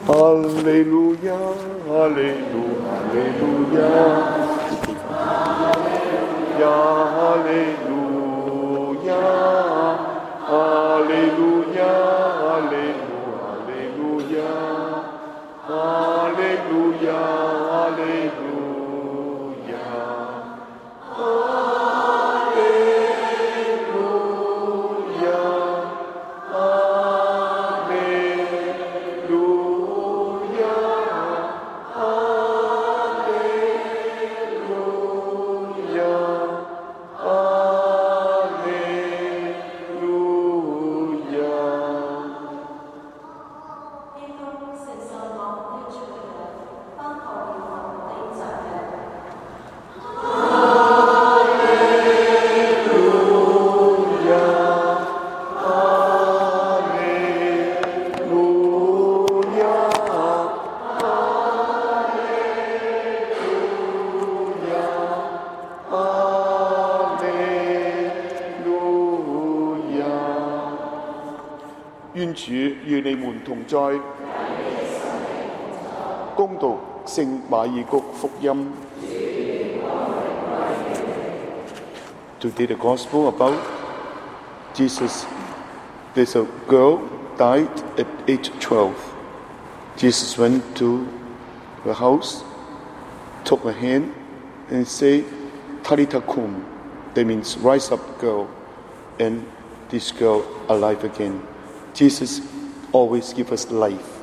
哈利路亞，哈利路亞，哈利路亞，哈利路亞，哈利路亞，哈利路亞，哈利路亞，哈利路亞，哈利路亞，哈利路亞，哈利路亞，哈利路亞。 基督承受我的罪孽，包括了我的責任。 願主與你們同在。恭讀聖馬爾谷福音。Today the gospel about Jesus. There's a girl died at age 12. Jesus went to her house, took her hand, and said, "Talitha kum." That means, "Rise up, girl." And this girl alive again. Jesus always gives us life.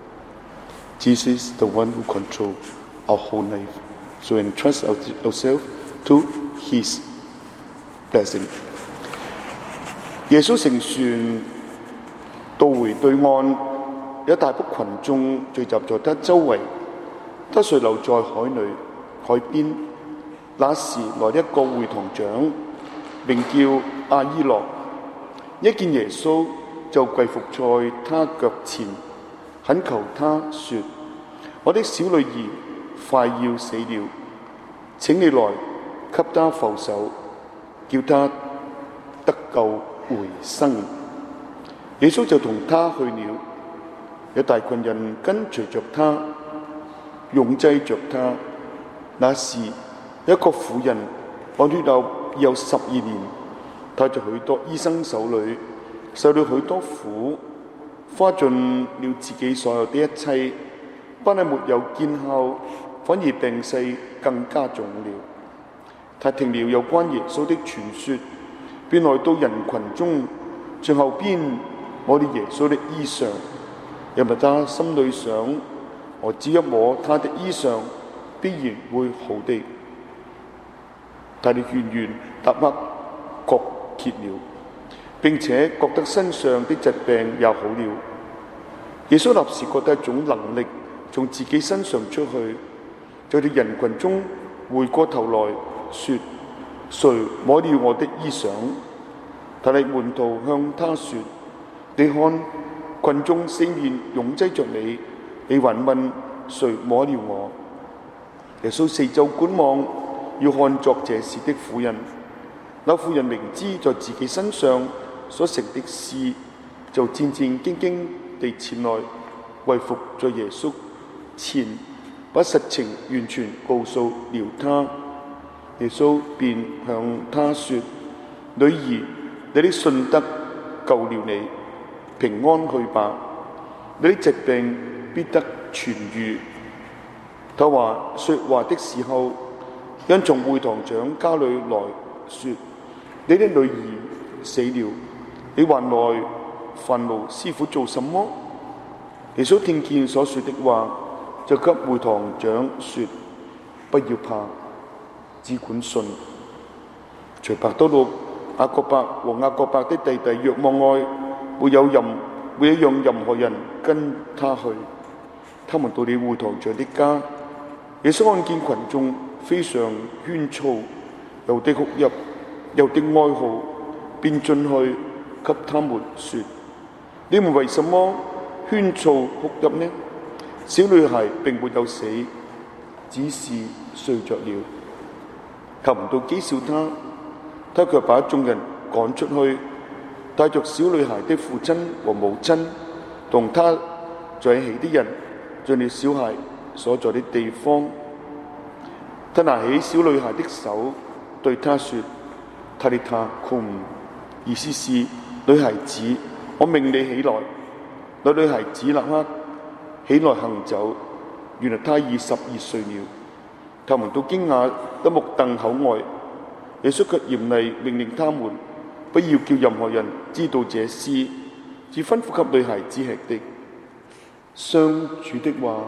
Jesus is the one who controls our whole life. So entrust ourselves to His blessing. 耶穌乘船渡回對岸，有一大幅群眾聚集在他周圍，他遂留在海邊。那時來一個會堂長，名叫阿伊諾，一見耶穌就跪伏在他腳前，懇求他說：我的小女兒快要死了，請你來給她覆手，叫她得救回生。耶穌就同他去了，有大群人跟隨着他，擁擠着他。那時有一個婦人患血漏有12年，她在許多醫生手裏受了許多苦，花盡了自己所有的一切，不但沒有見效，反而病勢更加重了。他聽了有關耶穌的傳說，便來到人群中，從後邊摸了耶穌的衣裳，因為他心裏想：我只一摸他的衣裳，必然會好的。他的血緣立刻割結了，並且覺得身上的疾病也好了。耶穌立時覺得一種能力從自己身上出去，就對人群中回過頭來說：誰摸了我的衣裳？但係門徒向他說：你看，群眾四面擁擠着你，你還問誰摸了我？耶穌四周觀望，要看作這事的婦人。那婦人明知在自己身上所成的事，就戰戰兢兢地前來跪伏在耶穌前，把實情完全告訴了他。耶穌便向他說：女兒，你的信德救了你，平安去吧，你的疾病必得痊愈。他說話的時候，有人從會堂長家裏來說：你的女兒死了，你還來煩勞師傅做什麼？耶穌聽見所說的話，就給會堂長說：不要怕，只管信。除伯多祿、雅各伯和雅各伯的弟弟若望外，沒有讓任何人跟他去。他們到了會堂長的家，耶穌看見群眾非常喧噪，有的哭泣，有的哀號，便進去給他們說：你們為什麼喧噪哭泣呢？小女孩並沒有死，只是睡着了。求唔到譏笑他，他卻把眾人趕出去，帶着小女孩的父親和母親同他在一起的人， 進了小孩所在的地方。他拿起小女孩的手，對她說：塔利塔庫姆，意思是女孩子，我命你起來。那女孩子立刻起來行走。原來她已12歲了。他們都驚訝得目瞪口呆。耶穌卻嚴厲命令他們不要叫任何人知道這事，只吩咐給女孩子吃的。上主的話。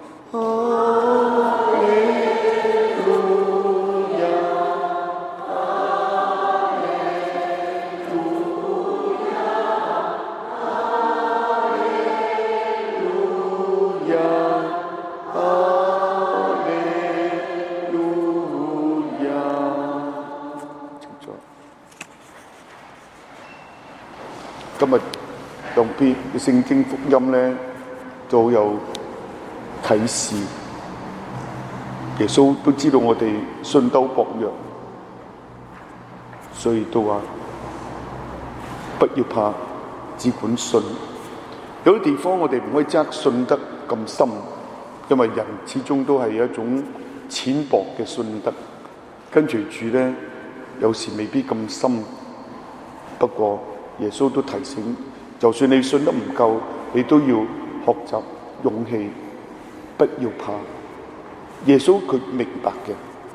今日用篇聖經福音呢，就好有啟示。耶穌都知道我哋信鬥薄弱，所以都話不要怕，只管信。有啲地方我哋唔可以則信得咁深，因為人始終都係一種淺薄嘅信德，跟住主呢，有時未必咁深。不過耶穌都提醒，就算你信得唔夠，你都要學習勇氣，不要怕。耶穌佢明白嘅。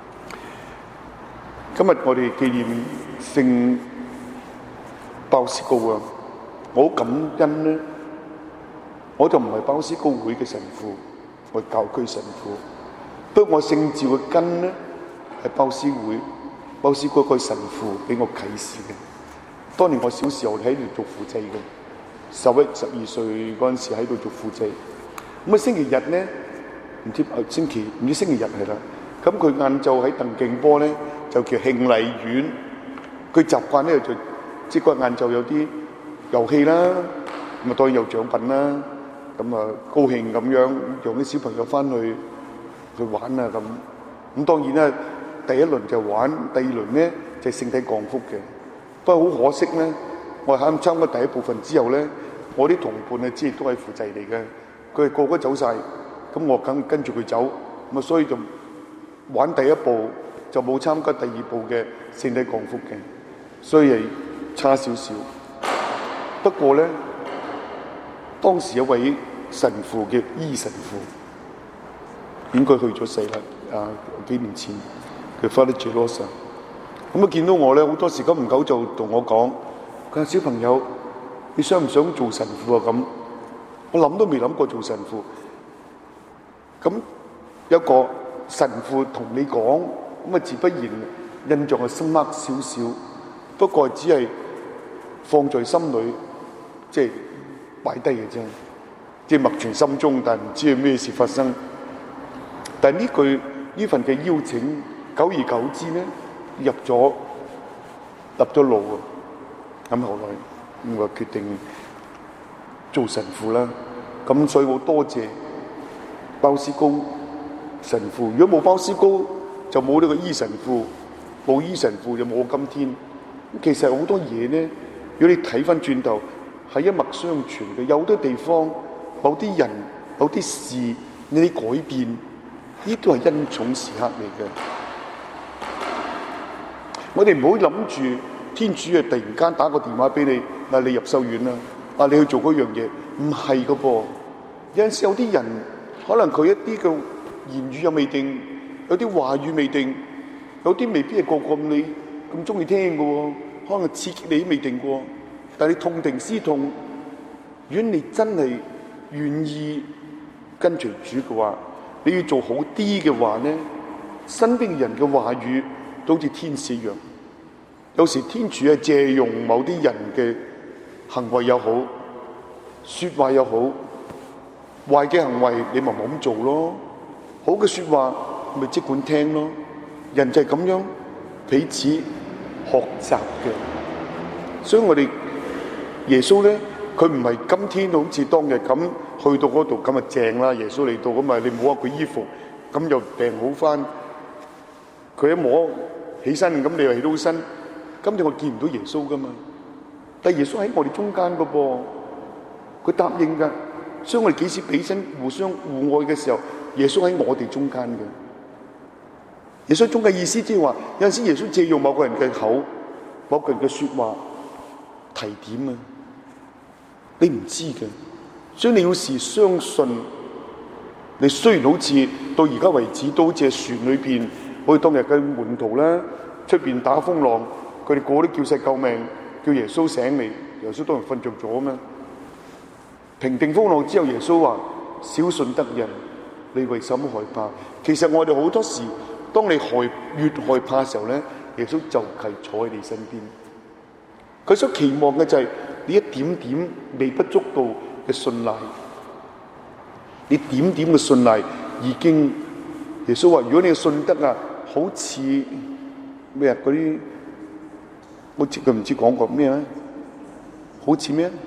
今日我哋紀念聖鮑思高啊，我好感恩呢。我就唔係鮑思高會嘅神父，我係教區神父。不過我聖召嘅根呢，係鮑思會，鮑思高個神父俾我啟示嘅。當年我小時候喺度做輔祭嘅，11、12歲嗰陣時喺度做輔祭。咁啊星期日咧，唔知星期日係啦。咁佢晏晝喺鄧敬波咧就叫慶禮院，佢習慣咧就即係晏晝有啲遊戲啦，咁啊當然有獎品啦，咁啊高興咁樣讓啲小朋友翻去玩啊咁。咁當然啦，第一輪就玩，第二輪咧就係聖體降福嘅。不過好可惜咧，我喺參加第一部分之後咧，我啲同伴啊，即係都係輔祭嚟嘅，佢哋個個走晒，咁我梗跟住佢走，咁啊所以就玩第一步就冇參加第二步嘅聖體降福嘅，所以係差少少。不過咧，當時有位神父叫伊神父，應該去咗世啦，幾年前佢 Father Gelosa。咁啊！見到我咧，好多時久唔久就同我講：佢話小朋友，你想唔想做神父啊？咁我諗都未諗過做神父。咁有個神父同你講，咁啊自不然印象係深刻少少。不過只係放在心裏，即係擺低嘅啫，即係默存心中，但係唔知係咩事發生。但係呢份嘅邀請，久而久之咧。入咗路啊！咁後來我決定做神父啦。咁所以我多謝鮑思高神父。如果冇鮑思高，就冇呢個伊神父；冇伊神父就冇我今天。其實好多嘢咧，如果你睇翻轉頭，係一脈相傳嘅。有好多地方、某啲人、某啲事，呢啲改變，呢都係恩寵時刻嚟嘅。我哋唔好諗住天主突然間打個電話俾你，嗱你入修院啦，你去做嗰樣嘢，唔係噶噃。有陣時有啲人可能佢一啲嘅言語又未定，有啲話語未定，有啲未必係個你咁中意聽噶喎，可能刺激你都未定過。但係你痛定思痛，如果你真係願意跟隨主嘅話，你要做好啲嘅話咧，身邊嘅人嘅話語都好似天使一樣。有時天主係借用某啲人嘅行為又好，說話又好，壞嘅行為你咪冇咁做咯，好嘅說話咪即管聽咯。人就係咁樣彼此學習嘅。所以我哋耶穌咧，佢唔係今天好似當日咁去到嗰度咁啊正啦，耶穌嚟到咁啊，你摸下佢衣服，咁又病好翻。佢一摸起身，咁你又起到身。今日我見唔到耶穌噶嘛？但係耶穌喺我哋中間噶噃，佢答應噶， 所以我哋幾時彼此互相互愛嘅時候，耶穌喺我哋中間嘅。耶穌中嘅意思即係話，有陣時耶穌借用某個人嘅口、某個人嘅說話提點啊，你唔知嘅。所以你要時相信，你雖然好似到而家為止都好似喺船裏邊，好似當日嘅門徒啦，出邊打風浪，佢哋個個都叫晒救命，叫耶穌醒嚟，耶穌當然瞓着咗啊嘛。平定風浪之後，耶穌話：小信得人，你為什麼害怕？其實我哋好多時，當你越害怕嘅時候咧，耶穌就係坐喺你身邊。佢所期望嘅就係你一點點微不足道嘅信賴，你點點嘅信賴已經，耶穌話：如果你嘅信德啊，好似咩啊嗰啲，好似佢唔知講過咩咧，好似咩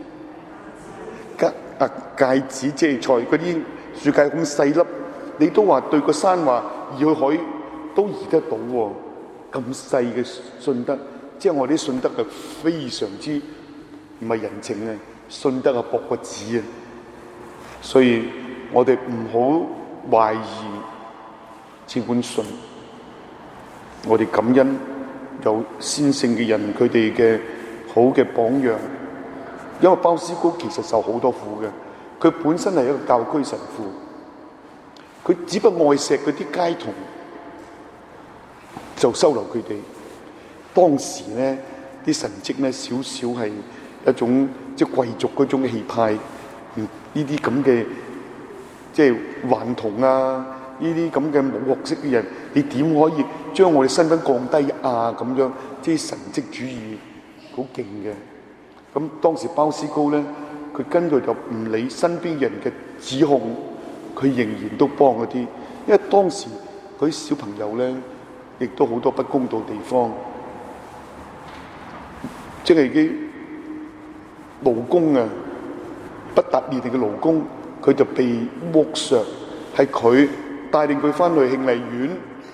芥子即係菜嗰啲樹芥咁細粒，你都話對個山話移去海都移得到喎，咁細嘅信德，即係我啲信德係非常之唔係人情嘅，信德係薄過紙啊！所以我哋唔好懷疑，只管信。我哋感恩有先聖嘅人，佢哋嘅好嘅榜樣。因為鮑思高其實受好多苦嘅，佢本身係一個教區神父，佢只不過愛錫嗰啲街童，就收留佢哋。當時咧啲神蹟咧少少係一種即係貴族嗰種氣派，呢啲咁嘅即係頑童啊，呢啲咁嘅冇學識嘅人，你點可以將我哋身份降低啊？咁樣即係神蹟主義好勁嘅。咁當時鮑思高咧，佢根據就唔理身邊人嘅指控，佢仍然都幫嗰啲，因為當時嗰啲小朋友咧，亦都好多不公道地方，即係啲勞工啊，不達列定嘅勞工，佢就被剝削，係佢帶領佢翻去慶麗院，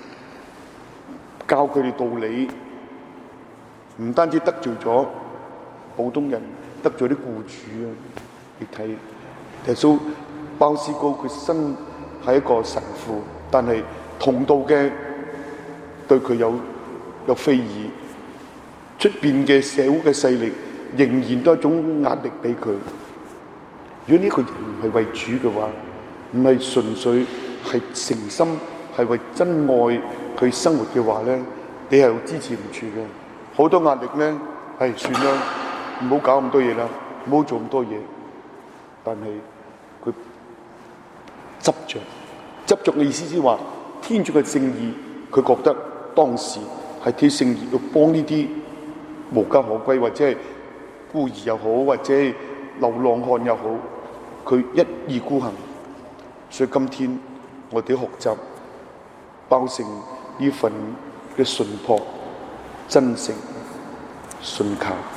教佢哋道理，唔單止得罪咗普通人，得罪啲僱主啊！你睇耶穌鮑思高，佢身係一個神父，但係同道嘅對佢有非議，出邊嘅社會嘅勢力仍然都係一種壓力俾佢。如果呢個人唔係為主嘅話，唔係純粹係誠心係為真愛去生活嘅話咧，你係支持唔住嘅。好多壓力咧，係算啦。唔好搞咁多嘢啦，唔好做咁多嘢。但係佢執着嘅意思即係話，天主嘅聖意，佢覺得當時係天聖意要幫呢啲無家可歸或者係孤兒又好，或者係流浪漢又好，佢一意孤行。所以今天我哋學習鮑聖呢份嘅純樸、真誠、信靠。